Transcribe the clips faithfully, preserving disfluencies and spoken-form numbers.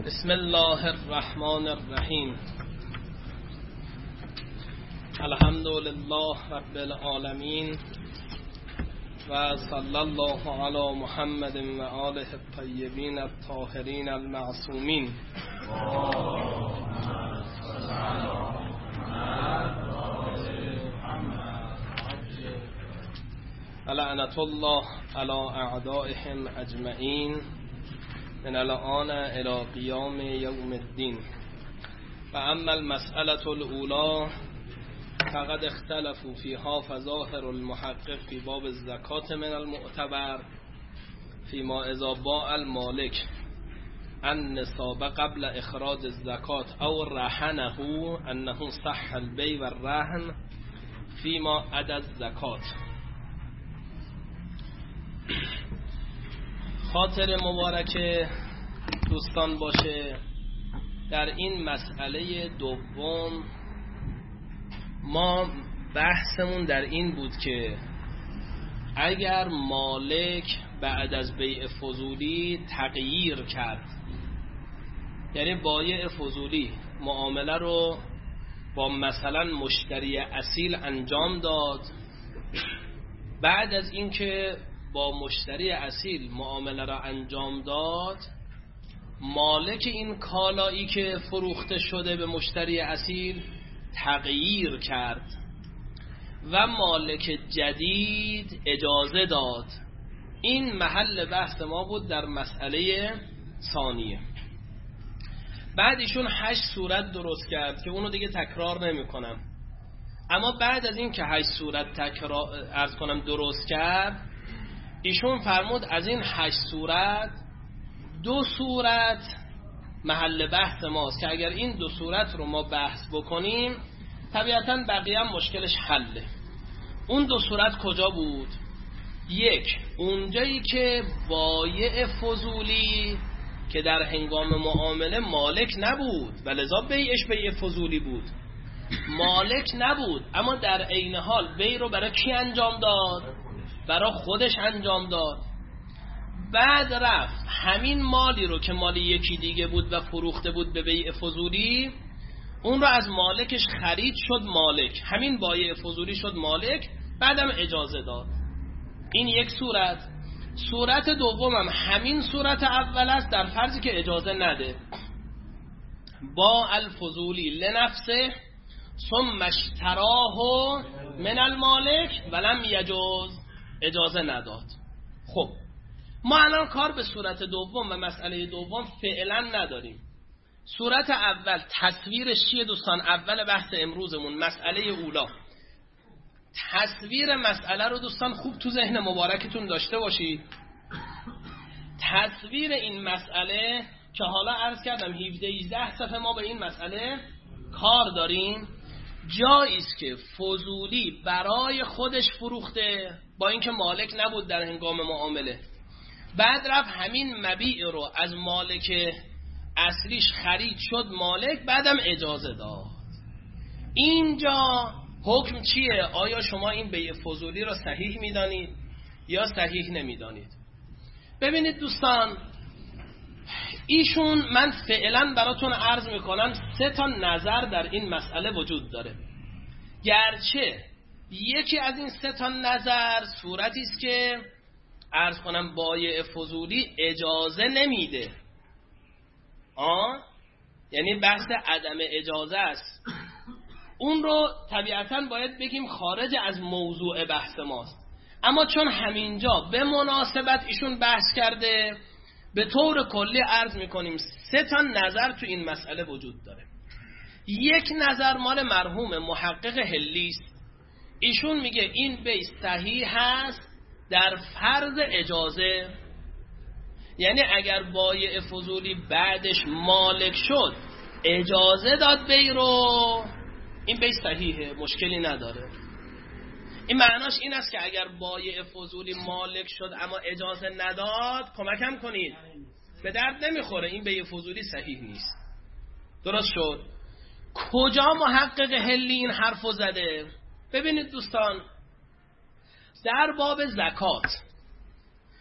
بسم الله الرحمن الرحیم. الحمد لله رب العالمین و صلی الله علی محمد و آله الطیبین الطاهرین المعصومین. لعنت الله علی اعدائهم اجمعین من الان الى قیام یوم الدین. و اما المسألة الاولى فقد اختلفوا فيها فظاهر المحقق في باب الزکات من المعتبر فيما اذا باع المالك النصاب قبل اخراج الزکات او رهنه انه صح البيع والرهن فيما عدا الزکات. خاطر مبارک دوستان باشه، در این مسئله دوم ما بحثمون در این بود که اگر مالک بعد از بیع فضولی تغییر کرد، یعنی بایع فضولی معامله رو با مثلا مشتری اصیل انجام داد، بعد از اینکه با مشتری اصیل معامله را انجام داد، مالک این کالایی که فروخته شده به مشتری اصیل تغییر کرد و مالک جدید اجازه داد. این محل بحث ما بود در مسئله ثانیه. بعد ایشون هشت صورت درست کرد که اونو دیگه تکرار نمی کنم، اما بعد از این که هشت صورت تکرار عرض کنم درست کرد، ایشون فرمود از این هشت صورت دو صورت محل بحث ماست که اگر این دو صورت رو ما بحث بکنیم طبیعتاً بقیه هم مشکلش حله. اون دو صورت کجا بود؟ یک، اونجایی که بایع فضولی که در هنگام معامله مالک نبود و لذا بیعش بیع فضولی بود، مالک نبود اما در عین حال بیع رو برای کی انجام داد؟ برای خودش انجام داد. بعد رفت همین مالی رو که مالی یکی دیگه بود و فروخته بود به بیع فضولی، اون رو از مالکش خرید، شد مالک، همین بایع فضولی شد مالک، بعدم اجازه داد. این یک صورت. صورت دومم همین صورت اول است در فرضی که اجازه نده. با الفضولی لنفسه ثم اشتراه من المالک ولم یجوز، اجازه نداد. خب ما الان کار به صورت دوم و مسئله دوم فعلا نداریم. صورت اول تصویرش چیه دوستان؟ اول بحث امروزمون مسئله اولا. تصویر مسئله رو دوستان خوب تو ذهن مبارکتون داشته باشید. تصویر این مسئله که حالا عرض کردم هفده هجده صفحه ما به این مسئله کار داریم. جایی است که فضولی برای خودش فروخته با اینکه مالک نبود در هنگام معامله، بعد رفت همین مبیع رو از مالک اصلیش خرید، شد مالک، بعدم اجازه داد. اینجا حکم چیه؟ آیا شما این بیع فضولی رو صحیح میدانید یا صحیح نمیدانید؟ ببینید دوستان، ایشون من فعلا براتون عرض میکنم سه تا نظر در این مسئله وجود داره. گرچه یکی از این سه تا نظر صورتی است که عرض کنم بایع فضولی اجازه نمیده، آه یعنی بحث عدم اجازه است. اون رو طبیعتاً باید بگیم خارج از موضوع بحث ماست، اما چون همینجا به مناسبت ایشون بحث کرده، به طور کلی عرض میکنیم سه تا نظر تو این مسئله وجود داره. یک نظر مال مرحوم محقق هلی است. ایشون میگه این بیع صحیح هست در فرض اجازه، یعنی اگر بایع فضولی بعدش مالک شد اجازه داد بیع رو، این بیع صحیحه، مشکلی نداره. این معناش این است که اگر بایع فضولی مالک شد اما اجازه نداد، کمکم کنید، به درد نمیخوره، این بیع فضولی صحیح نیست. درست شد؟ کجا محقق هلی این حرفو زده؟ ببینید دوستان، در باب زکات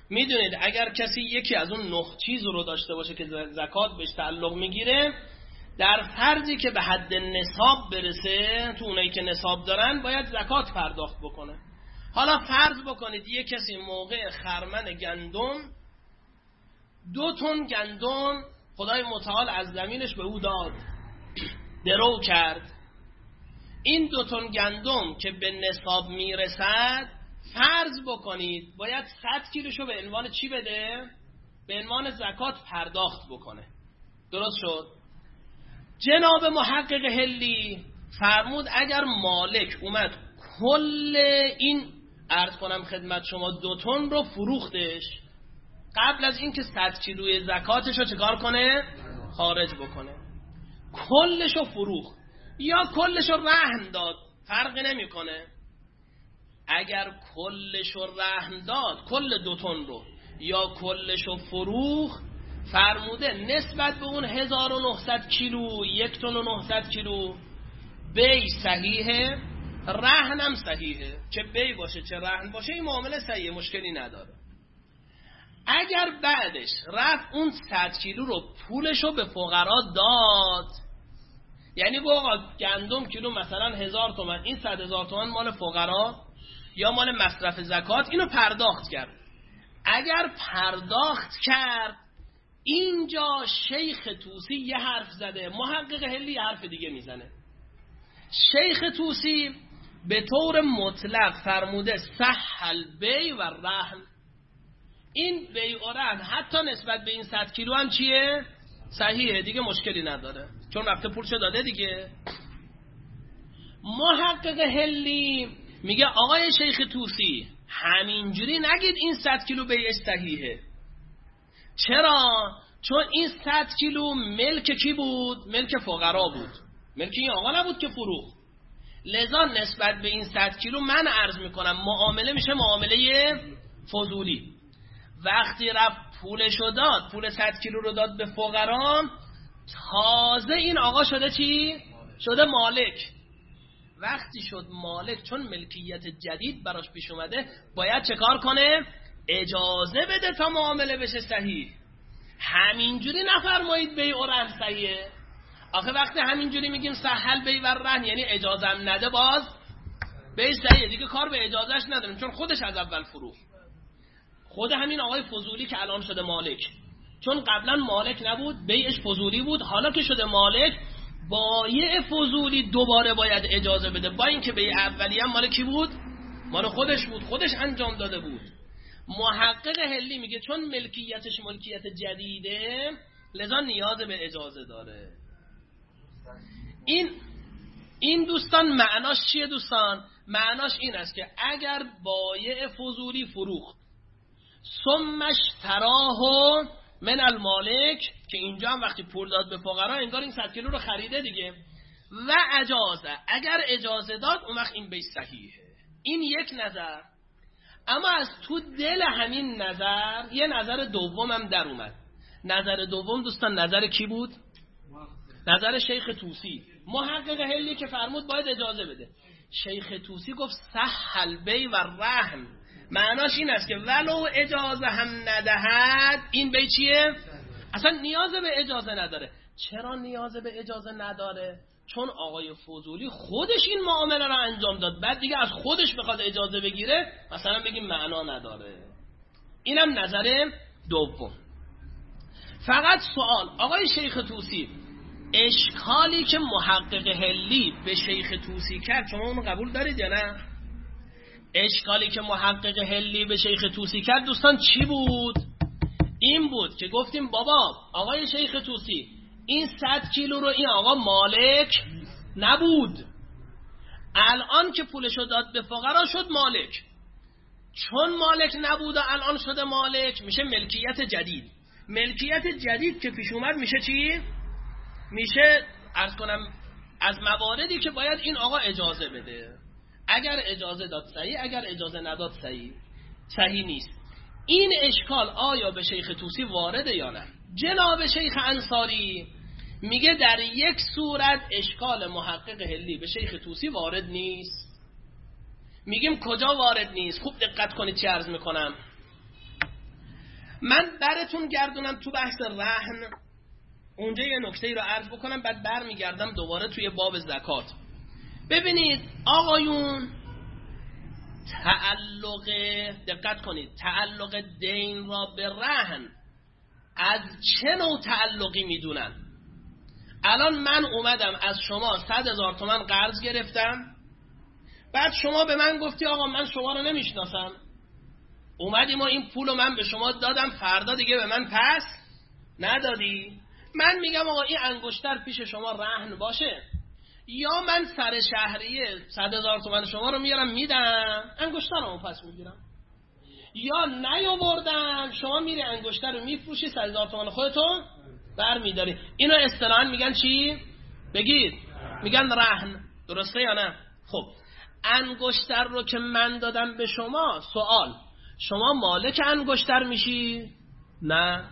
میدونید اگر کسی یکی از اون نه چیز رو داشته باشه که زکات بهش تعلق میگیره، در فرضی که به حد نصاب برسه، تو اونایی که نصاب دارن باید زکات پرداخت بکنه. حالا فرض بکنید یک کسی موقع خرمن گندم دو تن گندم خدای متعال از زمینش به او داد، درو کرد. این دو تن گندم که به نصاب میرسد، فرض بکنید باید صد کیلوشو به عنوان چی بده؟ به عنوان زکات پرداخت بکنه. درست شد؟ جناب محقق حلی فرمود اگر مالک اومد کل این عرض کنم خدمت شما دو تن رو فروختش، قبل از اینکه صد کیلوی زکاتش رو چکار کنه؟ خارج بکنه. کلش رو فروخت یا کلش رو رهن داد، فرقی نمیکنه. اگر کلش رو رهن داد، کل دو تن رو، یا کلش رو فروخت، فرموده نسبت به اون هزار و نهصد کیلو، یک تن و نهصد کیلو بی صحیحه، رهنم صحیحه. چه بی باشه چه رهن باشه این معامله صحیحه، مشکلی نداره. اگر بعدش رفت اون صد کیلو رو پولش رو به فقرا داد، یعنی با آقا گندم کیلو مثلا هزار تومن، این صد هزار تومن مال فقرا یا مال مصرف زکات، اینو پرداخت کرد. اگر پرداخت کرد، اینجا شیخ طوسی یه حرف زده، محقق حلی یه حرف دیگه میزنه. شیخ طوسی به طور مطلق فرموده صح البیع و رهن. این بیع و رهن حتی نسبت به این صد کیلو هم چیه؟ صحیحه، دیگه مشکلی نداره، چون رفته پولشو داده دیگه. محقق حلی میگه آقای شیخ طوسی همینجوری نگید این صد کیلو بیعش صحیحه. چرا؟ چون این صد کیلو ملک کی بود؟ ملک فقرا بود، ملک این آقا نبود که فروخت. لذا نسبت به این صد کیلو من عرض میکنم معامله میشه معامله فضولی. وقتی رفت پولشو داد، پول صد کیلو رو داد به فقرا، تازه این آقا شده چی؟ شده مالک. وقتی شد مالک، چون ملکیت جدید براش پیش اومده، باید چه کار کنه؟ اجازه بده تا معامله بشه صحیح. همینجوری نفرمایید بیع و رهن صحیحه. آخه وقتی همینجوری میگیم سهل بیع و رهن یعنی اجازه هم نده، باز بیع صحیحه دیگه، کار به اجازهش نداریم، چون خودش از اول فروخت. خود همین آقای فضولی که الان شده مالک، چون قبلا مالک نبود، بیعش فضولی بود، حالا که شده مالک، بایع فضولی دوباره باید اجازه بده، با اینکه بیع اولی هم مال کی بود؟ مال خودش بود، خودش انجام داده بود. محقق حلی میگه چون ملکیتش ملکیت جدیده، لذا نیاز به اجازه داره. این این دوستان معناش چیه دوستان؟ معناش این است که اگر بایع فضولی فروخت ثمش تراه من المالک، که اینجا هم وقتی پول داد به فقرا انگار این صد کیلو رو خریده دیگه، و اجازه، اگر اجازه داد اون وقت این بیع صحیحه. این یک نظر. اما از تو دل همین نظر یه نظر دوم هم در اومد. نظر دوم دوستان نظر کی بود؟ نظر شیخ طوسی، محقق حلی که فرمود باید اجازه بده. شیخ طوسی گفت صح البیع و رهن، معناش این است که ولو اجازه هم ندهد این بیع چیه؟ اصلا نیاز به اجازه نداره. چرا نیاز به اجازه نداره؟ چون آقای فضولی خودش این معامله را انجام داد، بعد دیگه از خودش بخواد اجازه بگیره مثلا بگیم معنا نداره. اینم نظر دوم. فقط سوال، آقای شیخ طوسی اشکالی که محقق حلی به شیخ طوسی کرد شما اون قبول دارید یا نه؟ اشکالی که محقق حلی به شیخ طوسی کرد دوستان چی بود؟ این بود که گفتیم بابا آقای شیخ طوسی این صد کیلو رو این آقا مالک نبود، الان که پولشو داد به فقرا شد مالک. چون مالک نبود و الان شده مالک، میشه ملکیت جدید. ملکیت جدید که پیش اومد میشه چی؟ میشه عرض کنم از مواردی که باید این آقا اجازه بده. اگر اجازه داد صحیح، اگر اجازه نداد صحیح صحیح نیست. این اشکال آیا به شیخ طوسی وارده یا نه؟ جناب شیخ انصاری میگه در یک صورت اشکال محقق حلی به شیخ طوسی وارد نیست. میگیم کجا وارد نیست؟ خوب دقت کنید چی عرض میکنم. من براتون گردونم تو بحث رهن، اونجا یه نکته ای رو عرض بکنم، بعد برمیگردم دوباره توی باب زکات. ببینید آقایون، تعلق، دقت کنید، تعلق دین را به رهن از چه نوع تعلقی میدونن؟ الان من اومدم از شما صد هزار تومن قرض گرفتم، بعد شما به من گفتی آقا من شما رو نمیشناسم، اومدیم و این پول رو من به شما دادم، فردا دیگه به من پس ندادی. من میگم آقا این انگشتر پیش شما رهن باشه، یا من سر شهریه صد هزار تومن شما رو میارم میدم، انگشتر رو پس میگیرم، یا نیاوردم شما میری انگشتر رو میفروشی، صد هزار تومن خودتون بر میداری. اینو اصطلاحاً میگن چی؟ بگید. میگن رهن. درسته یا نه؟ خب انگشتر رو که من دادم به شما، سوال، شما مالک انگشتر میشی؟ نه.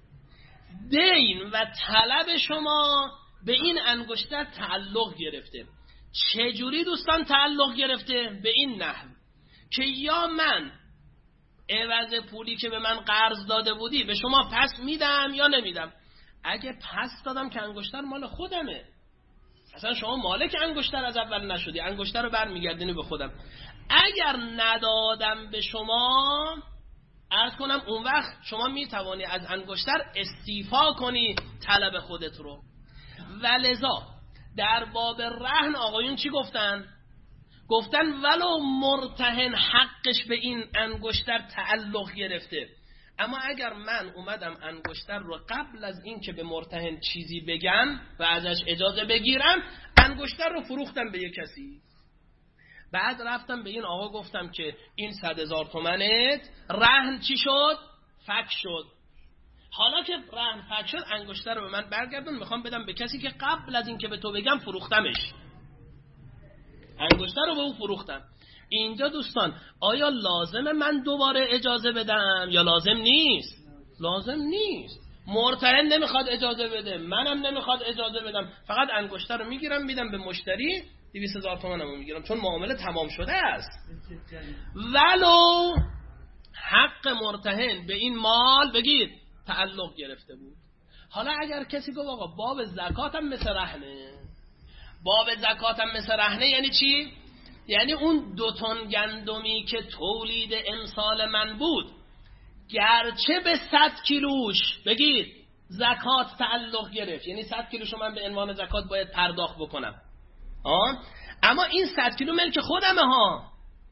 دین و طلب شما به این انگشتر تعلق گرفته. چجوری دوستان تعلق گرفته؟ به این نحو که یا من عوض پولی که به من قرض داده بودی به شما پس میدم یا نمیدم. اگه پس دادم که انگشتر مال خودمه، اصلا شما مالک انگشتر از اول نشدی، انگشتر رو برمیگردونی به خودم. اگر ندادم به شما، عرض کنم اون وقت شما میتوانی از انگشتر استیفا کنی طلب خودت رو. ولذا در باب رهن آقایون چی گفتن؟ گفتن ولو مرتهن حقش به این انگشتر تعلق گرفته، اما اگر من اومدم انگشتر رو قبل از این که به مرتهن چیزی بگم و ازش اجازه بگیرم، انگشتر رو فروختم به یک کسی، بعد رفتم به این آقا گفتم که این صد هزار تومنت رهن چی شد؟ فک شد. حالا که رهن فک شد، انگشتر رو به من برگردون، میخوام بدم به کسی که قبل از این که به تو بگم فروختمش، انگشتر رو به او فروختم. اینجا دوستان آیا لازمه من دوباره اجازه بدم یا لازم نیست؟ لازم نیست. مرتهن نمیخواد اجازه بده، منم نمیخواد اجازه بدم، فقط انگشتر رو میگیرم میدم به مشتری، دویست هزار تومنمو میگیرم، چون معامله تمام شده است. ولو حق مرتهن به این مال بگید تعلق گرفته بود. حالا اگر کسی گفت آقا باب زکاتم مثل رهنه، باب زکاتم مثل رهنه یعنی چی؟ یعنی اون دو تن گندمی که تولید امسال من بود، گرچه به صد کیلوش بگید زکات تعلق گرفت، یعنی صد کیلوشو من به عنوان زکات باید پرداخت بکنم، آه؟ اما این صد کیلو ملک خودمه ها.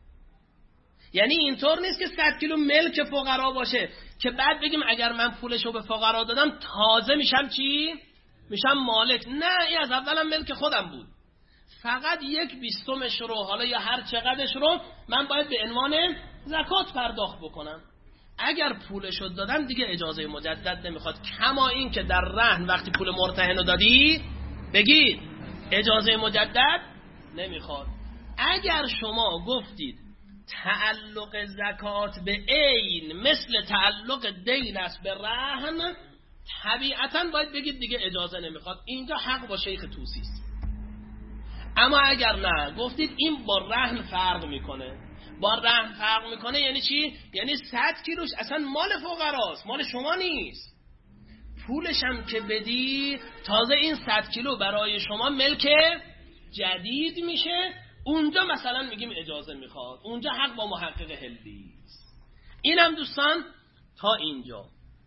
یعنی اینطور نیست که صد کیلو ملک فقرا باشه که بعد بگیم اگر من پولشو به فقرا دادم تازه میشم چی؟ میشم مالک. نه، این از اولم ملک خودم بود، فقط یک بیستمش رو حالا یا هر چقدرش رو من باید به عنوان زکات پرداخت بکنم. اگر پولشو دادم دیگه اجازه مجدد نمیخواد، کما این که در رهن وقتی پول مرتهن رو دادی بگید اجازه مجدد نمیخواد. اگر شما گفتید تعلق زکات به عین مثل تعلق دین است به رهن، طبیعتاً باید بگید دیگه اجازه نمیخواد، اینجا حق با شیخ توسی است. اما اگر نه گفتید این با رهن فرق میکنه، با رهن فرق میکنه یعنی چی؟ یعنی صد کیلوش اصلا مال فقراست، مال شما نیست، پولش هم که بدی تازه این صد کیلو برای شما ملک جدید میشه، اونجا مثلا میگیم اجازه میخواد، اونجا حق با محقق هلوی است. اینم دوستان تا اینجا.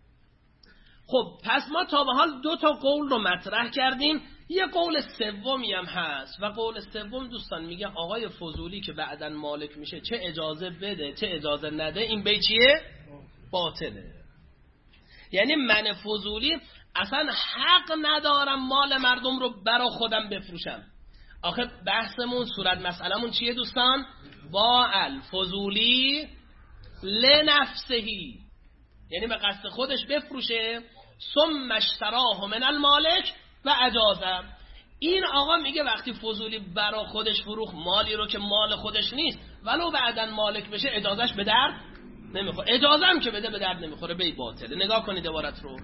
خب پس ما تا به حال دو تا قول رو مطرح کردیم، یه قول سومی هم هست و قول سوم دوستان میگه آقای فضولی که بعداً مالک میشه چه اجازه بده چه اجازه نده، این بی چیه؟ باطله. یعنی من فضولی اصلا حق ندارم مال مردم رو برا خودم بفروشم. آخه بحثمون صورت مسئلمون چیه دوستان؟ با الفضولی لنفسهی، یعنی به قصد خودش بفروشه، ثم اشتراه من المالک و اجازه. این آقا میگه وقتی فضولی برا خودش فروخت مالی رو که مال خودش نیست، ولو بعداً مالک بشه اجازهش به درد نمیخوره، اجازه هم که بده به درد نمیخوره، بی باطله. نگاه کنید عبارت رو.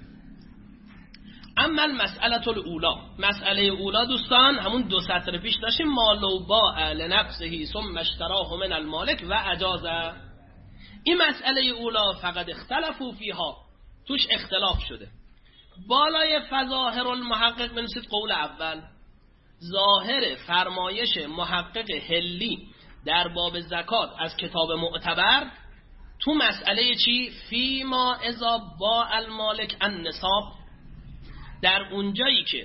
اما المسئله الاولا، مسئله اولا دوستان همون دو سطر پیش داشتیم، مالو باع لنفسه ثم اشتراه من المالک و اجازه. این مسئله اولا فقط اختلفوا فیها، توش اختلاف شده. بالای فظاهر المحقق بنویسید قول اول. ظاهر فرمایش محقق حلی در باب زکات از کتاب معتبر تو مسئله چی؟ فی ما اذا با المالک النصاب، در اونجایی که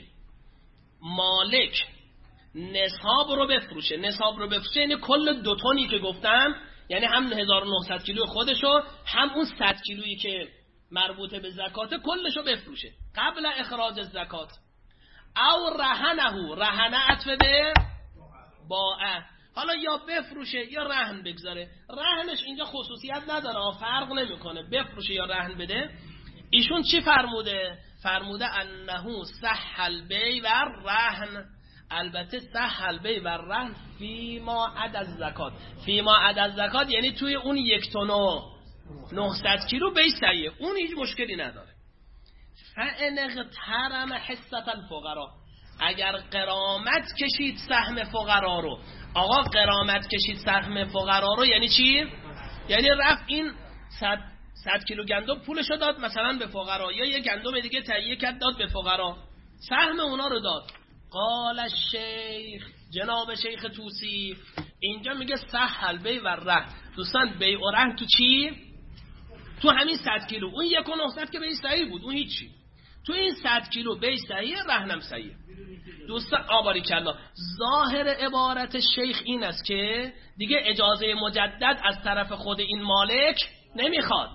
مالک نصاب رو بفروشه. نصاب رو بفروشه یعنی کل دو تونی که گفتم، یعنی هم هزار و نهصد کیلو خودشو هم اون صد کیلویی که مربوطه به زکات کلشو بفروشه قبل اخراج زکات. او رهنه، رهنه عطف به باعه، حالا یا بفروشه یا رهن بگذاره. رهنش اینجا خصوصیت نداره، فرق نمیکنه بفروشه یا رهن بده. ایشون چی فرموده؟ فرموده انه صح البیع و رهن. البته صح البیع و رهن فی ما عد از زکات. فی ما عد از زکات یعنی توی اون یک تن و نهصد کیلو بیع صحیحه، اون هیچ مشکلی نداره. فان اغترم حصة الفقراء، اگر قرامت کشید سهم فقرا رو. آقا قرامت کشید سهم فقرا رو یعنی چی؟ یعنی رفت این صد, صد کیلو گندم پولشو داد مثلا به فقرا، یا یه گندم دیگه تهیه کرد داد به فقرا، سهم اونا رو داد. قال الشیخ، جناب شیخ توسی اینجا میگه صح البیع و رهن. دوستان بیع و رهن تو چی؟ تو همین صد کیلو. اون یک و نهصد که بیع صحیح بود، اون هیچی. تو این صد کیلو بیع صحیح، رهنم صحیح. دوستان آباری کلا ظاهر عبارت شیخ این است که دیگه اجازه مجدد از طرف خود این مالک نمیخواد.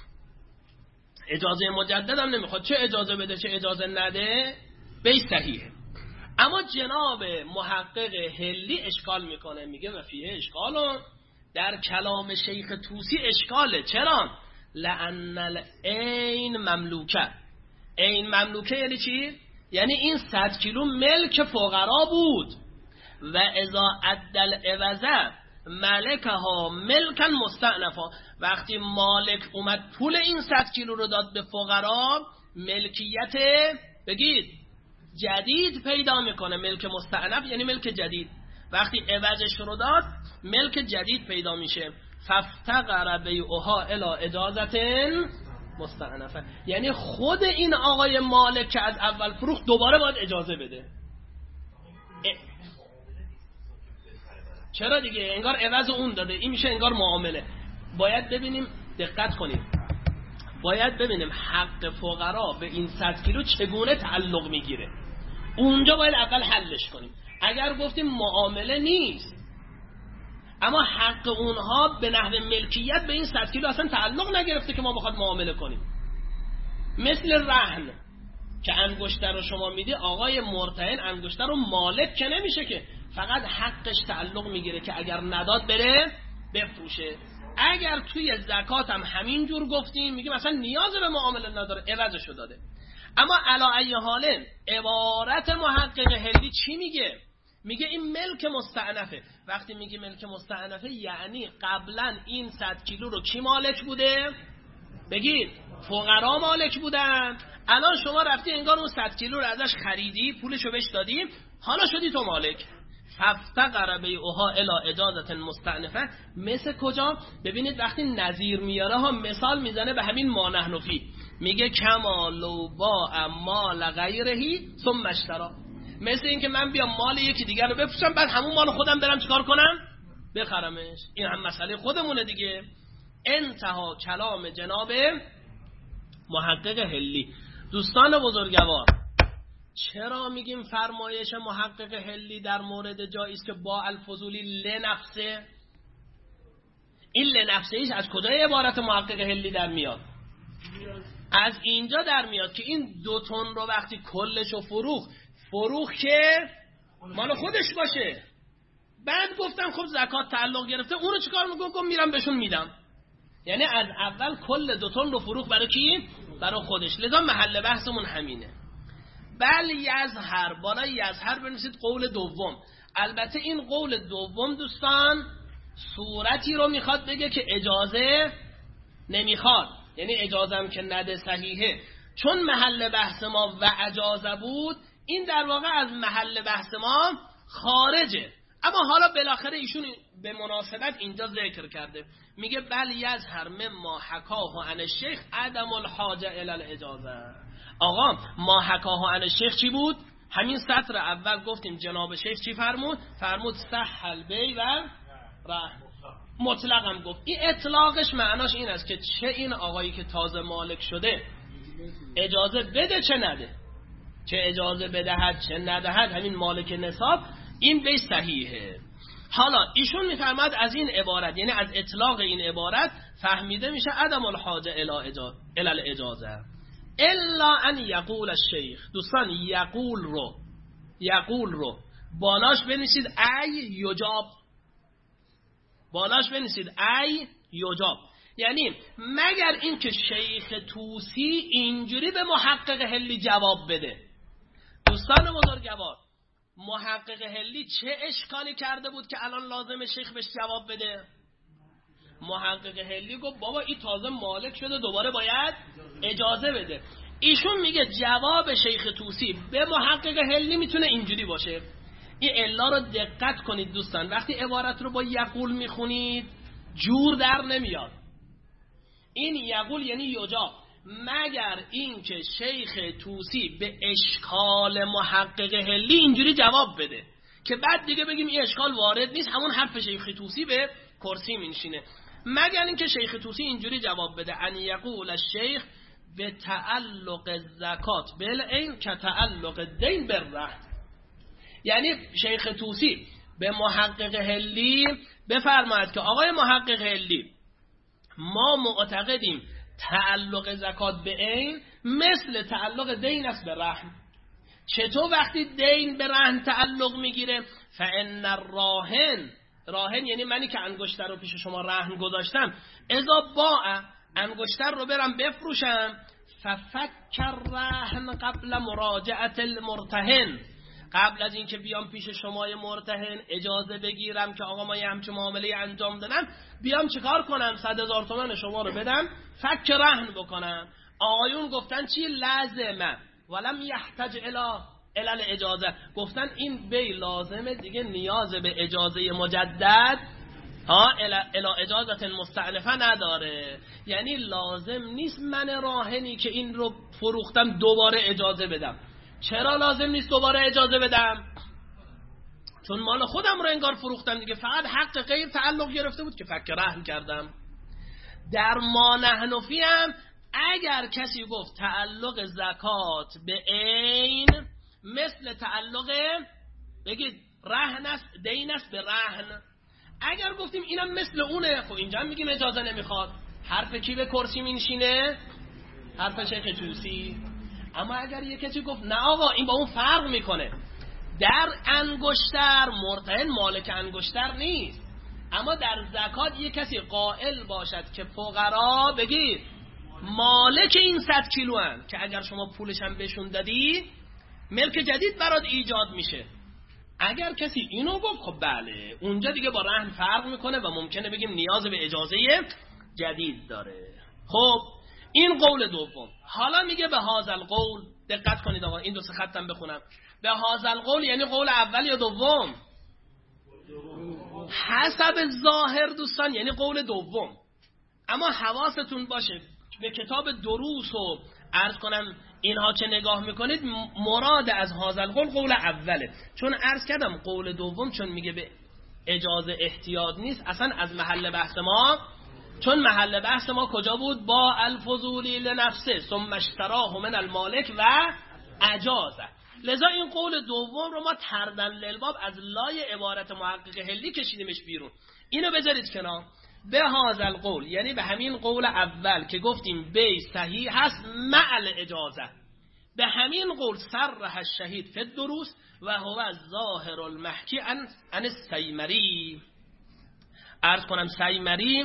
اجازه مجدد هم نمیخواد، چه اجازه بده چه اجازه نده بیع صحیحه. اما جناب محقق حلی اشکال میکنه، میگه و فیه اشکالون، در کلام شیخ توسی اشکاله. چرا؟ لأن العین مملوکه. عین مملوکه یعنی چی؟ یعنی این صد کیلو ملک فقرا بود و اذا عدل عوضه ملکها ملکا مستأنفا، وقتی مالک اومد پول این صد کیلو رو داد به فقرا، ملکیت بگید جدید پیدا میکنه. ملک مستأنف یعنی ملک جدید. وقتی عوضش رو داد ملک جدید پیدا میشه. فافتقر بیعها الی اجازت مستأنفه، یعنی خود این آقای مالک که از اول فروخت دوباره باید اجازه بده. اه. چرا دیگه؟ انگار عوض اون داده، این میشه انگار معامله. باید ببینیم، دقت کنیم، باید ببینیم حق فقرا به این صد کیلو چگونه تعلق میگیره. اونجا باید اول حلش کنیم. اگر گفتیم معامله نیست اما حق اونها به نحو ملکیت به این صد کیلو اصلا تعلق نگرفته که ما بخواد معامله کنیم، مثل رهن که انگشتر رو شما میدی، آقای مرتهن انگشتر رو مالک که نمیشه که، فقط حقش تعلق میگیره که اگر نداد بره بفروشه. اگر توی زکات هم همین جور گفتیم، میگه مثلا نیاز به معامله نداره، عوضشو داده. اما علا ای حال عبارت محقق حلی چی میگه؟ میگه این ملک مستأنفه. وقتی میگه ملک مستأنفه یعنی قبلا این صد کیلو رو کی مالک بوده؟ بگید فقرا مالک بودن. الان شما رفتی انگار اون صد کیلو رو ازش خریدی، پولشو بهش دادی، حالا شدی تو مالک. فافتقر بیعها الی اجازت مستأنفه. مثل کجا؟ ببینید وقتی نظیر میاره ها مثال میزنه به همین ما نحن فی، میگه کما لو باع مال غیرهی ثم اشترا. مثل این که من بیام مال یکی دیگر رو بفروشم بعد همون مال خودم برم چیکار کنم؟ بخرمش. این هم مسئله خودمونه دیگه. انتها کلام جناب محقق حلی. دوستان بزرگوار، چرا میگیم فرمایش محقق حلی در مورد جایی است که با الفضولی لنفسه؟ این لنفسه ایش از کجای عبارت محقق حلی در میاد؟ از اینجا در میاد که این دو تن رو وقتی کلشو فروخت، فروخت که مال خودش باشه. بعد گفتم خب زکات تعلق گرفته، اونو چیکار میکنم؟ میرم بهشون میدم. یعنی از اول کل دو تن رو فروخت برای کی؟ برای خودش. لذا محل بحثمون همینه. بل یظهر، بالا یظهر بنویسید قول دوم. البته این قول دوم دوستان صورتی رو میخواد بگه که اجازه نمیخواد، یعنی اجازه هم که نده صحیحه. چون محل بحث ما و اجازه بود، این در واقع از محل بحث ما خارجه. اما حالا بالاخره ایشون به مناسبت اینجا ذکر کرده، میگه بل یظهر مما حکاه عن الشیخ عدم الحاجه الی الاجازه. آقا ما حکاه عن الشیخ چی بود؟ همین سطر اول گفتیم جناب شیخ چی فرمود؟ فرمود صح البی و رهن. مطلق هم گفت. این اطلاقش معناش این است که چه این آقایی که تازه مالک شده اجازه بده چه نده، چه اجازه بدهد چه ندهد، همین مالک نصاب، این بیش صحیحه. حالا ایشون میفرماد از این عبارت، یعنی از اطلاق این عبارت فهمیده میشه عدم الحاجه الی الاجازه الا ان یقول الشیخ. دوستان یقول رو یقول رو بالاش بنویسید ای یجاب، بالاش بنویسید ای یجاب، یعنی مگر اینکه شیخ طوسی اینجوری به محقق حلی جواب بده. دوستان بزرگوار، محقق حلی چه اشکالی کرده بود که الان لازم شیخ بهش جواب بده؟ محقق حلی گفت بابا این تازه مالک شده دوباره باید اجازه بده. ایشون میگه جواب شیخ طوسی به محقق حلی میتونه اینجوری باشه. این الا رو دقت کنید دوستان، وقتی عبارت رو با یقول میخونید جور در نمیاد. این یقول یعنی یجاب، مگر این که شیخ طوسی به اشکال محقق حلی اینجوری جواب بده که بعد دیگه بگیم این اشکال وارد نیست، همون حرف شیخ طوسی به کرسی میشینه. مگر این که شیخ طوسی اینجوری جواب بده ان یقول الشیخ به تعلق زکات بالعین که تعلق دین بالرهن، یعنی شیخ طوسی به محقق حلی بفرماید که آقای محقق حلی ما معتقدیم تعلق زکات به عین مثل تعلق دین است به رهن. چطور وقتی دین به رهن تعلق میگیره؟ فان الراهن، راهن یعنی منی که انگشتر رو پیش شما رهن گذاشتم، اذا باع انگشتر رو برم بفروشم، ففکر رهن قبل مراجعت المرتهن، قبل از اینکه بیام پیش شمای مرتهن اجازه بگیرم که آقا ما یه همچه معامله انجام دادم، بیام چیکار کنم؟ صد هزار تومن شما رو بدم فک رهن بکنم. آقایون گفتن چی؟ لازمه ولم یحتاج الی الی اجازه، گفتن این بی لازمه دیگه نیاز به اجازه مجدد ها الی اجازت مستأنفه نداره، یعنی لازم نیست من راهنی که این رو فروختم دوباره اجازه بدم. چرا لازم نیست دوباره اجازه بدم؟ چون مال خودم رو انگار فروختم دیگه، فقط حق غیر تعلق گرفته بود که فک رهن کردم. در ما نحنفی هم اگر کسی گفت تعلق زکات به عین مثل تعلق بگید رهن است دین است به رهن، اگر گفتیم اینم مثل اونه، خب اینجا هم میگیم اجازه نمیخواد. حرف کی به کرسی مینشینه؟ حرف شیخ طوسی. اما اگر یک کسی گفت نه آقا این با اون فرق میکنه، در انگشتر مرتهن مالک انگشتر نیست، اما در زکات یک کسی قائل باشد که فقرا بگید مالک این صد کیلو هن که اگر شما پولش هم بهشون دادی ملک جدید برات ایجاد میشه. اگر کسی اینو گفت خب بله اونجا دیگه با رهن فرق میکنه و ممکنه بگیم نیاز به اجازه جدید داره. خب این قول دوم. حالا میگه به هذا القول، دقت کنید آقا این دو سه خطم بخونم، به هذا القول یعنی قول اول یا دوم؟ حسب ظاهر دوستان یعنی قول دوم، اما حواستون باشه به کتاب دروس و عرض کنم اینها چه نگاه میکنید، مراد از هذا القول قول اوله، چون عرض کردم قول دوم چون میگه به اجازه احتیاط نیست اصلا از محل بحث ما، چون محل بحث ما کجا بود؟ با الفضولی لنفسه ثم اشتراه من المالک و اجازه. لذا این قول دوم رو ما تردن للباب از لای عبارت محقق حلی کشیدیمش بیرون، اینو بذارید کنار. به هذا القول یعنی به همین قول اول که گفتیم بی صحیح هست مع اجازه، به همین قول صرح الشهید فی الدروس و هو ظاهر المحکی عن السیمری. عرض کنم سیمری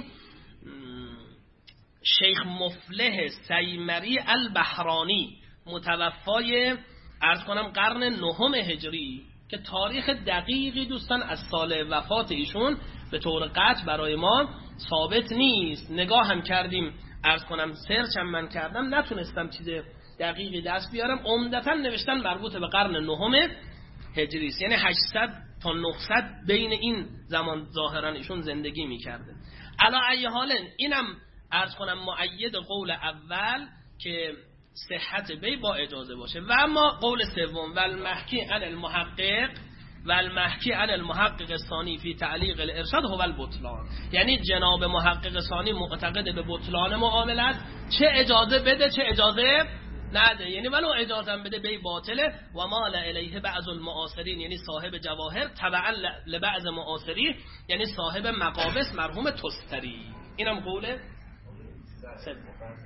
شیخ مفلح سیمری البحرانی متوفای عرض کنم قرن نهم هجری که تاریخ دقیقی دوستان از سال وفات ایشون به طور قطع برای ما ثابت نیست. نگاه هم کردیم عرض کنم سرچ هم من کردم نتونستم چیز دقیقی دست بیارم، عمدتاً نوشتن مربوط به قرن نهم هجری است، یعنی هشتصد تا نهصد بین این زمان ظاهرا ایشون زندگی میکرده. علی ای حال اینم عرض کنم مؤید قول اول که صحت بی با اجازه باشه. و اما قول سوم والمحکی عن المحقق والمحکی عن المحقق ثانی فی تعلیق الارشاد هو البطلان، یعنی جناب محقق ثانی معتقد به بطلان معامله است، چه اجازه بده چه اجازه نده، یعنی ولو اجازه بده بی باطله. و مال الیه بعض المعاصرین، یعنی صاحب جواهر، تبعا لبعض معاصری، یعنی صاحب مقابس مرحوم تستری. اینم قول سوم.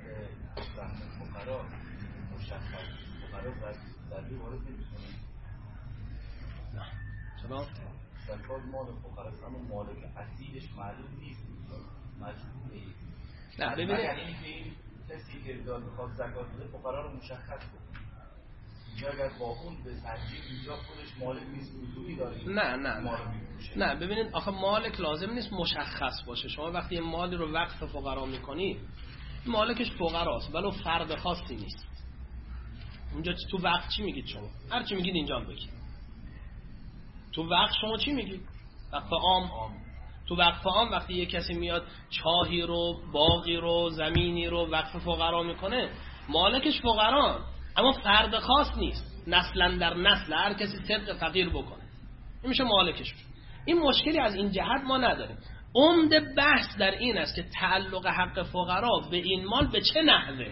چرا؟ زکات مال فقرا است، اما مالک اصیلش معلوم نیست، مجبوره. نه ببینید یعنی این کسی که داد میخواد زکات بده فقرا رو مشخص کنه. اینجا اگر با اون به ترتیب اینجا خودش مالک نیست، وجودی داره. نه نه نه نه ببینید آخه مالک لازم نیست مشخص باشه. شما وقتی یه مالی رو وقف فقرا میکنی مالکش فقراست ولو فرد خاصی نیست. اونجا تو وقت چی میگید شما؟ هر چی میگید اینجا هم بگید. تو وقت شما چی میگید؟ وقف عام. تو وقف عام وقتی یه کسی میاد چاهی رو، باغی رو، زمینی رو وقف فقرا میکنه مالکش فقران، اما فرد خاص نیست. نسلا در نسل هر کسی صدق فقیر بکنه این میشه مالکش. این مشکلی از این جهت ما نداریم. عمده بحث در این است که تعلق حق فقرا به این مال به چه نحوه؟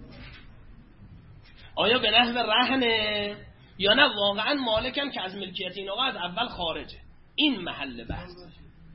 آیا به نحو رهنه یا نه واقعا مالکم که از ملکیت این آقا از اول خارجه؟ این محل بحث. اگر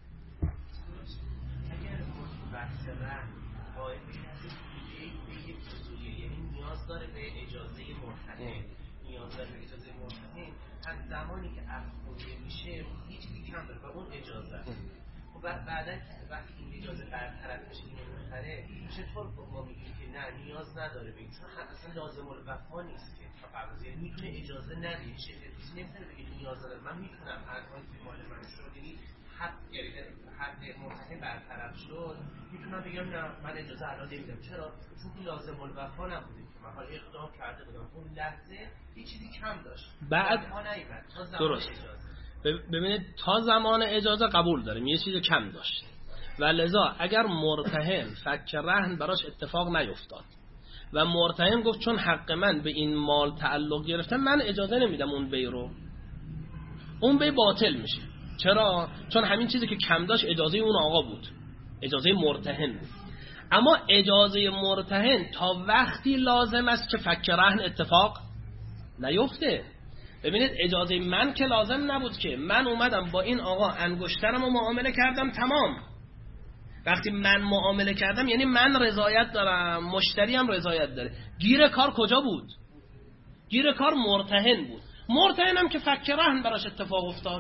بحث رهن قائل به یک فضولیه، یعنی نیاز داره به اجازه مرتهن، نیاز داره به اجازه مرتهن، از زمانی که عقد خونده میشه هیچ چیزی کم داره و اون اجازه است. و بعدا وقتی این اجازه برطرف بشه این میخره، چطور ما میگیم که نه نیاز نداره به این؟ چون اصلا لازم الوفا نیست که فرضیه میتونه اجازه نده. شرکت کسی نمیتونه بگه نیاز داره، من میتونم هر وقتی که مال من شد یعنی حق یعنی حق مرتهن برطرف شد میتونم بگم نه من اجازه الان نمیدم. چرا؟ چون که لازم الوفا نبوده که من حالا اقدام کرده بودم اون لحظه یه چیزی کم داشت بعد درست اجازه. ببینید تا زمان اجازه قبول داریم یه چیز کم داشت و لذا اگر مرتهن فک رهن براش اتفاق نیفتاد و مرتهن گفت چون حق من به این مال تعلق گرفته من اجازه نمیدم اون بی رو، اون بی باطل میشه. چرا؟ چون همین چیزی که کم داشت اجازه اون آقا بود، اجازه مرتهن بود. اما اجازه مرتهن تا وقتی لازم است که فک رهن اتفاق نیفته. ببینید اجازه من که لازم نبود که من اومدم با این آقا انگشترم رو معامله کردم تمام. وقتی من معامله کردم یعنی من رضایت دارم، مشتری هم رضایت داره. گیر کار کجا بود؟ گیر کار مرتهن بود. مرتهن هم که فک رهن براش اتفاق افتاد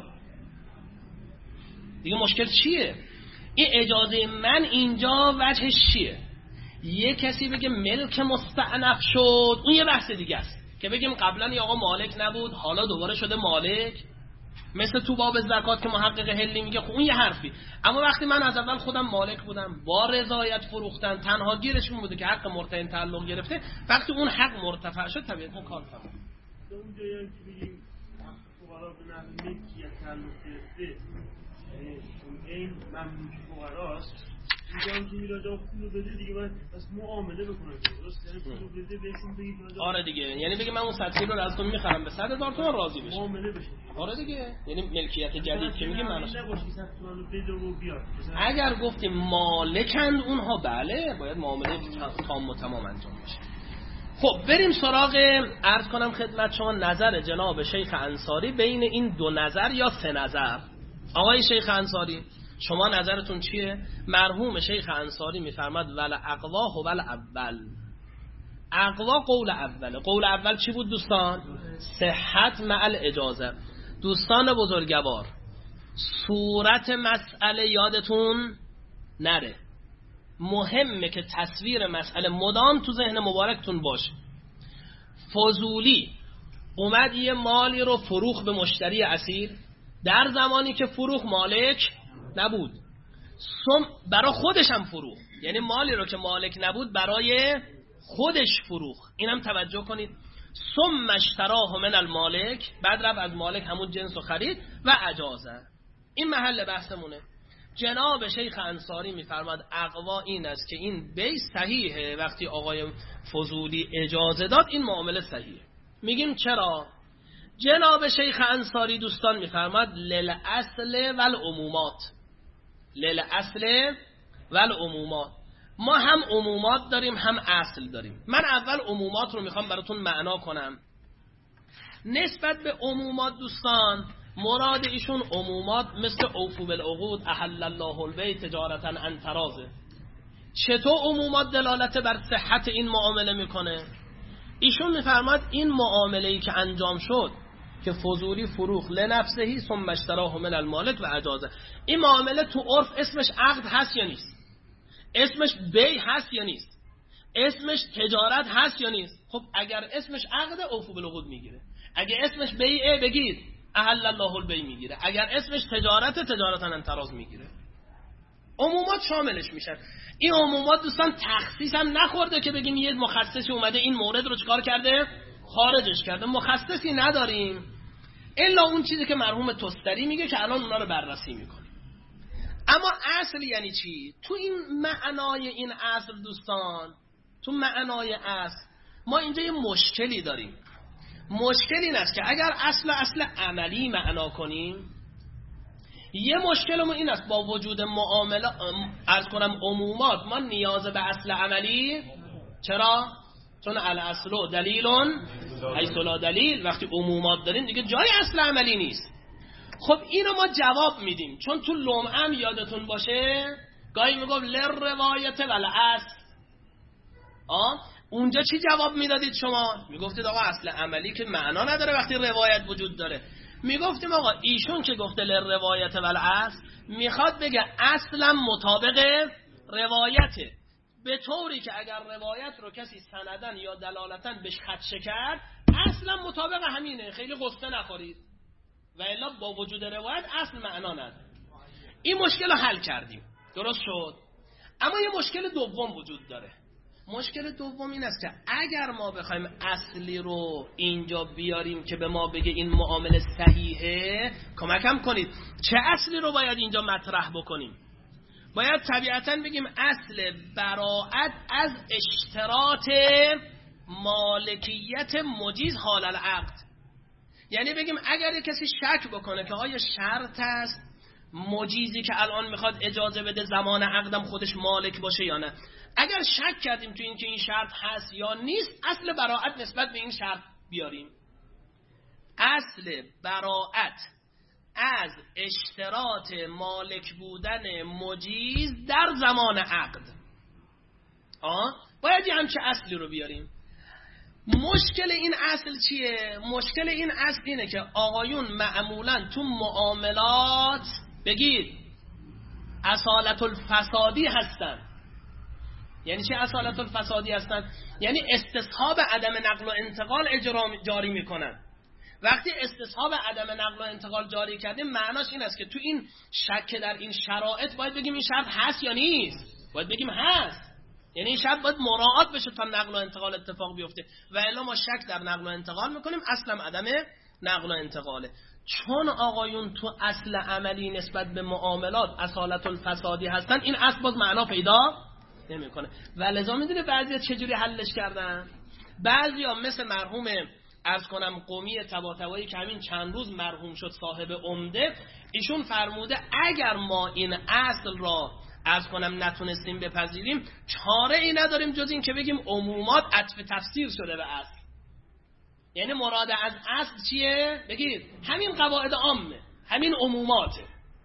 دیگه مشکل چیه؟ این اجازه من اینجا وجهش چیه؟ یه کسی بگه ملک مستأنف شد اون یه بحث دیگه است که بگیم قبلا یه آقا مالک نبود حالا دوباره شده مالک، مثل تو باب زکات که محقق هلی میگه خب اون یه حرفی. اما وقتی من از اول خودم مالک بودم با رضایت فروختن تنها گیرش این بوده که حق مرتهن تعلق گرفته، وقتی اون حق مرتفع شد طبیعتا کار تمام. اون جایی که بگیم فقرا به نحو ملکیت تعلق گرفته یعنی اون این مملوک فقراست اینجا هم که میراجع پول بده دیگه باید بس معامله بکنه درست؟ یعنی پول بده بهشون بگید آره دیگه، یعنی بگه من اون صد کیلو رو از تو میخرم به صد هزار تومان راضی بشه معامله بشه. آره دیگه، یعنی ملکیت جدید که میگه معناش بیاد. اگر گفتیم مالکند اونها بله باید معامله تام و تمام انجام بشه. خب بریم سراغ عرض کنم خدمت شما نظر جناب شیخ انصاری بین این دو نظر یا سه نظر. آقای شیخ انصاری شما نظرتون چیه؟ مرحوم شیخ انصاری میفرماد ول اقوا هو الاول. اقوا قول اوله. قول اول چی بود دوستان؟ صحت مع الاجازه. دوستان بزرگوار صورت مسئله یادتون نره، مهمه که تصویر مسئله مدام تو ذهن مبارکتون باشه. فضولی اومد یه مالی رو فروخت به مشتری اصیل در زمانی که فروخت مالک نبود، سم برای خودش هم فروخت، یعنی مالی رو که مالک نبود برای خودش فروخت. اینم توجه کنید. ثم اشتراه من المالک، بعد رفت از مالک همون جنس رو خرید و اجازه. این محل بحثمونه. جناب شیخ انصاری میفرماد اقوا این است که این بی صحیحه. وقتی آقای فضولی اجازه داد این معامله صحیحه. میگیم چرا؟ جناب شیخ انصاری دوستان میفرماد للأصل والعمومات، للأصل والعمومات. ما هم عمومات داریم هم اصل داریم. من اول عمومات رو میخوام براتون معنا کنم. نسبت به عمومات دوستان، مراد ایشون عمومات مثل اوفو بالعقود، احل الله البیع تجارتا عن تراض. چطور عمومات دلالت بر صحت این معامله میکنه؟ ایشون میفرماد این معامله‌ای که انجام شد که فضولی فروخت لنفسهی ثم اشتراه من المالک و اجازه، این معامله تو عرف اسمش عقد هست یا نیست؟ اسمش بیع هست یا نیست؟ اسمش تجارت هست یا نیست؟ خب اگر اسمش عقد اوفو بالعقود میگیره، اگر اسمش بیعه بگید احل الله البیع میگیره، اگر اسمش تجارت تجارتا عن تراض میگیره. عمومات شاملش میشن. این عمومات دوستان تخصیص هم نخورده که بگیم یه مخصصی اومده این مورد رو چکار کرده؟ خارجش کرده. مخصصی نداریم الا اون چیزی که مرحوم تستری میگه که الان اونا رو بررسی میکنیم. اما اصل یعنی چی؟ تو این معنای این اصل دوستان، تو معنای اصل ما اینجا یه مشکلی داریم. مشکل این است که اگر اصل اصل عملی معنا کنیم، یه مشکلمون این است با وجود معامله عرض کنم عمومات ما نیاز به اصل عملی. چرا؟ چون الاصل دلیلون حیث لا دلیل. وقتی عمومات داریم دیگه جای اصل عملی نیست. خب اینو ما جواب میدیم، چون تو لمعم یادتون باشه گاهی میگفت لروایت والاصل. آه اونجا چی جواب میدادید شما؟ میگفتید آقا اصل عملی که معنا نداره وقتی روایت وجود داره. میگفتیم آقا ایشون که گفته لروایت والاصل میخواد بگه اصلا مطابق روایته، به طوری که اگر روایت رو کسی سندن یا دلالتن بهش خدشه کرد اصلا مطابق همینه، خیلی قصه نخورید، و الا با وجود روایت اصل معنا نداره. این مشکل رو حل کردیم، درست شد. اما یه مشکل دوم وجود داره. مشکل دوم این است که اگر ما بخوایم اصلی رو اینجا بیاریم که به ما بگه این معامله صحیحه، کمکم کنید چه اصلی رو باید اینجا مطرح بکنیم؟ باید طبیعتاً بگیم اصل براءت از اشتراط مالکیت مجیز حال العقد. یعنی بگیم اگر کسی شک بکنه که آیا شرط است مجیزی که الان میخواد اجازه بده زمان عقدم خودش مالک باشه یا نه، اگر شک کردیم تو این که این شرط هست یا نیست، اصل براءت نسبت به این شرط بیاریم. اصل براءت از اشتراط مالک بودن مجیز در زمان عقد. آه باید یه همچه اصلی رو بیاریم. مشکل این اصل چیه؟ مشکل این اصل اینه که آقایون معمولاً تو معاملات بگید اصالت الفسادی هستن. یعنی چه اصالت الفسادی هستن؟ یعنی استصحاب عدم نقل و انتقال اجرا جاری میکنن. وقتی استصحاب عدم نقل و انتقال جاری کردیم معناش این است که تو این شک در این شرایط باید بگیم این شرط هست یا نیست. باید بگیم هست، یعنی این شرط باید مراعات بشه تا نقل و انتقال اتفاق بیفته، و الا ما شک در نقل و انتقال میکنیم، اصلا عدم نقل و انتقاله. چون آقایون تو اصل عملی نسبت به معاملات اصالت الفسادی هستن، این اصل باز معنا پیدا نمیکنه. و لذا میدونه بعضیا چجوری حلش کردن؟ بعضیا مثل مرحوم عرض کنم قومی طباطبایی که همین چند روز مرحوم شد، صاحب عمده، ایشون فرموده اگر ما این اصل را عرض کنم نتونستیم بپذیریم، چاره ای نداریم جز این که بگیم عمومات عطف تفسیر شده به اصل. یعنی مراد از اصل چیه؟ بگید همین قواعد عامه، همین عموماته.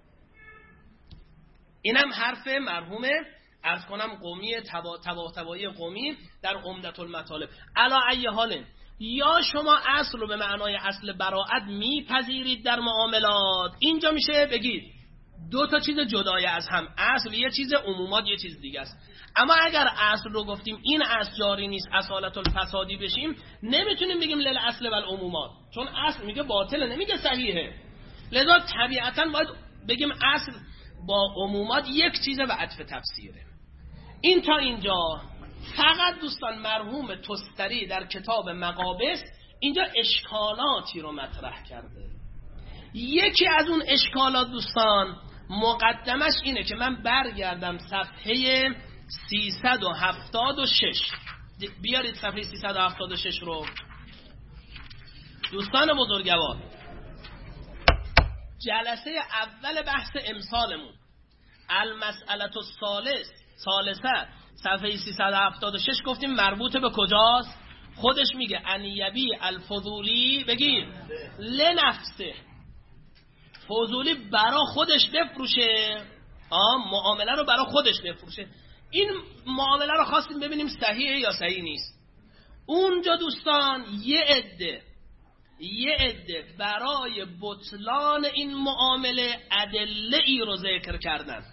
اینم حرف مرحوم عرض کنم قومی طباطبایی قومی در عمدة المطالب. علی ای حال، یا شما اصل رو به معنای اصل براءت میپذیرید در معاملات، اینجا میشه بگید دو تا چیز جدای از هم، اصل یه چیز، عمومات یه چیز دیگه است. اما اگر اصل رو گفتیم این اصل جاری نیست، اصالت الفسادی بشیم، نمیتونیم بگیم لیل اصل و العمومات، چون اصل میگه باطله نمیگه صحیحه. لذا طبیعتا باید بگیم اصل با عمومات یک چیزه و عطف تفسیره. این تا اینجا فقط دوستان مرحوم تستری در کتاب مقابس اینجا اشکالاتی رو مطرح کرده. یکی از اون اشکالات دوستان مقدمش اینه که من برگردم صفحه سیصد و هفتاد و شش. بیارید صفحه سیصد و هفتاد و شش رو دوستان بزرگوار، جلسه اول بحث امسالمون المسئله الثالث ثالثه صفحه سیصد و هفتاد و شش گفتیم مربوط به کجاست؟ خودش میگه ان یبی الفضولی بگید لنفسه، فضولی برا خودش بفروشه، آه معامله رو برا خودش بفروشه. این معامله رو خواستیم ببینیم صحیحه یا صحیح نیست. اونجا دوستان یه عده یه عده برای بطلان این معامله ادله ای رو ذکر کردن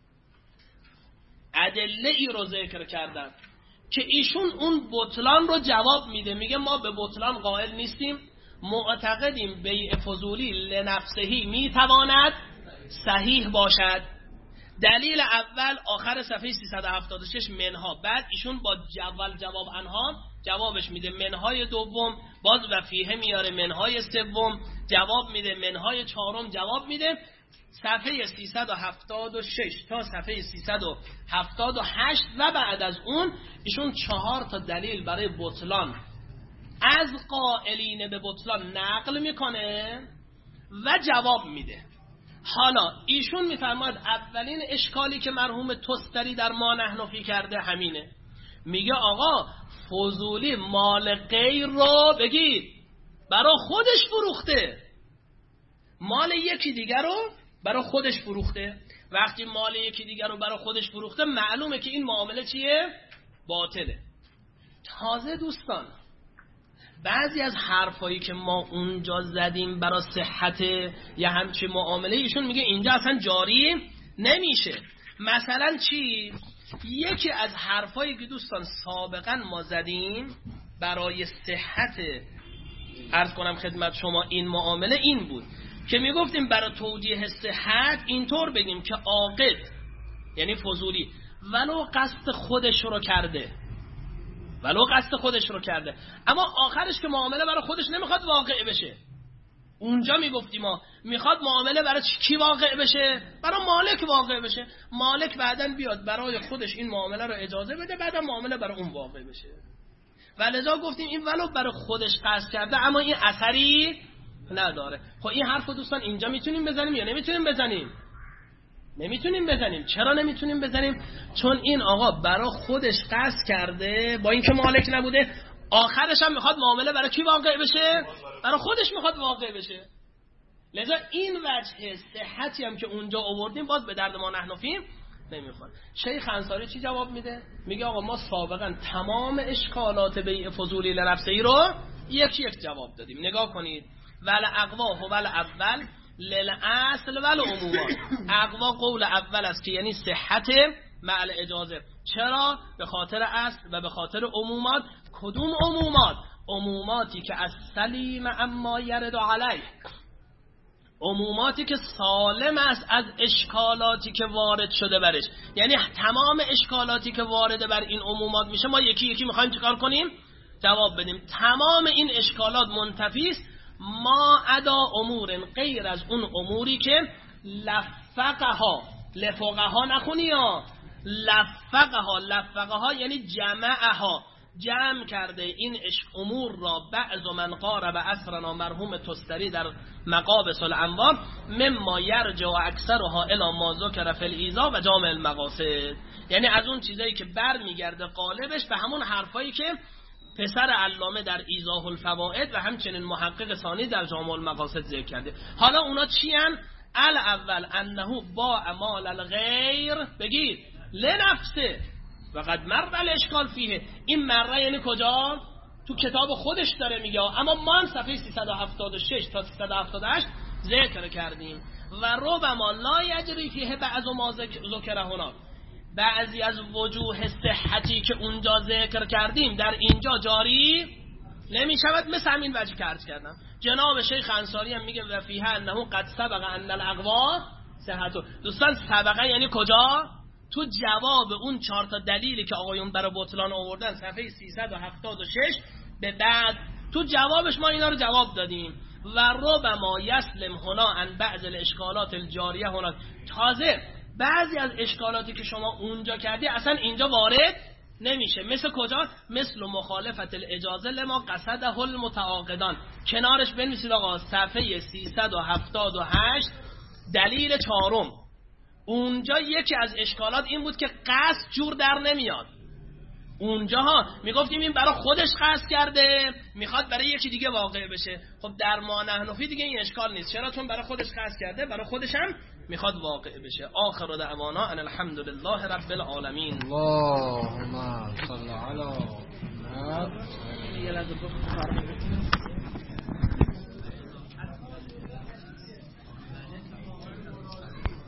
ادله ای رو ذکر کردن که ایشون اون بطلان رو جواب میده، میگه ما به بطلان قائل نیستیم، معتقدیم بیع فضولی لنفسهی میتواند صحیح باشد. دلیل اول آخر صفحه سیصد و هفتاد و شش منها، بعد ایشون با جوال جواب انها جوابش میده، منهای دوم باز و فیه میاره، منهای سوم جواب میده، منهای چهارم جواب میده. صفحه سیصد و هفتاد و شش تا صفحه سیصد و هفتاد و هشت و بعد از اون ایشون چهار تا دلیل برای بطلان از قائلین به بطلان نقل میکنه و جواب میده. حالا ایشون میفرماد اولین اشکالی که مرحوم تستری در ما نحنفی کرده همینه، میگه آقا فضولی مال غیر رو بگید برای خودش فروخته، مال یکی دیگر رو برای خودش فروخته. وقتی مال یکی دیگر رو برای خودش فروخته معلومه که این معامله چیه؟ باطله. تازه دوستان بعضی از حرفایی که ما اونجا زدیم برای صحت یا همچین معامله ایشون میگه اینجا اصلا جاری نمیشه. مثلا چی؟ یکی از حرفایی که دوستان سابقا ما زدیم برای صحت عرض کنم خدمت شما این معامله این بود که میگفتیم برای توجیه صحت اینطور بگیم که عاقد یعنی فضولی ولو قصد خودش رو کرده ولو قصد خودش رو کرده اما آخرش که معامله برای خودش نمیخواد واقع بشه. اونجا میگفتیم ما میخواد معامله برای کی واقع بشه؟ برای مالک واقع بشه. مالک بعدن بیاد برای خودش این معامله رو اجازه بده، بعدا معامله برای اون واقع بشه. ولذا گفتیم این ولو برای خودش قصد کرده اما این اثری نداره. خب این حرفو دوستان اینجا میتونیم بزنیم یا نمیتونیم بزنیم؟ نمیتونیم بزنیم. چرا نمیتونیم بزنیم؟ چون این آقا برای خودش قصد کرده، با اینکه مالک نبوده، آخرش هم میخواد معامله برای کی واقع بشه؟ برای خودش میخواد واقع بشه. لذا این وجه صحتی هم که اونجا آوردیم باز به درد ما نحنفیم نمیخوره. شیخ انصاری چی جواب میده؟ میگه آقا ما سابقا تمام اشکالات بیع فضولی لنفسه‌ای رو یکی یک جواب دادیم. نگاه کنید. ول اقوا هو ول اول للاصل ول عمومات. اقوا قول اول است که یعنی صحت مع الاجازه. چرا؟ به خاطر اصل و به خاطر عمومات. کدوم عمومات؟ عموماتی که از سلیم اما یرد علیه، عموماتی که سالم است از اشکالاتی که وارد شده برش. یعنی تمام اشکالاتی که وارد بر این عمومات میشه ما یکی یکی میخوایم چیکار کنیم؟ جواب بدیم. تمام این اشکالات منتفی است ما عدا امور، غیر از اون اموری که لفقها لفقها نخونی ها لفقها لفقها یعنی جمعها جمع کرده این عشق امور را بعض من قارب اثرنا مرحوم تستری در مقابس الانوار مما یرجع و اکثرها الی ما ذکر فی الایذا و جامع المقاصد. یعنی از اون چیزایی که بر میگرده قالبش به همون حرفایی که پسر علامه در ایضاح الفوائد و همچنین محقق ثانی در جامع المقاصد ذکر کرده. حالا اونا چی ان؟ الاول انه با مال الغیر بگید لنفسه و قد مر الاشکال فیه. این مره یعنی کجا؟ تو کتاب خودش داره میگه، اما ما هم صفحه سیصد و هفتاد و شش تا سیصد و هفتاد و هشت ذکر کردیم. و ربما لا یجری فیه بعض ما ذکر هنا، بعضی از وجوه صحتی که اونجا ذکر کردیم در اینجا جاری نمی شود، مثل همین وجه که عرض کردم. جناب شیخ انصاری هم میگه و فیها انه قد سبق ان الاقوا صحتو. دوستان سبقه یعنی کجا؟ تو جواب اون چهار تا دلیلی که آقایون برای بطلان آوردن صفحه سیصد و هفتاد و شش به بعد، تو جوابش ما اینا رو جواب دادیم. و ربما یسلم هنا عن بعض الاشکالات الجاریه هنا. تازه بعضی از اشکالاتی که شما اونجا کردی اصلا اینجا وارد نمیشه. مثل کجا؟ مثل مخالفت الاجازه لما قصده المتعاقدان. کنارش بنویسید آقا صفحه سیصد و هفتاد و هشت دلیل چهارم. اونجا یکی از اشکالات این بود که قصد جور در نمیاد. اونجا ها میگفتیم این برای خودش قصد کرده، میخواد برای یکی دیگه واقع بشه. خب در ما نحنفی دیگه این اشکال نیست. چرا؟ چون برای خودش قصد کرده، برای خودش هم میخواد واقع بشه. آخر دعوانا ان الحمد لله رب العالمین. اللهم صل علی محمد.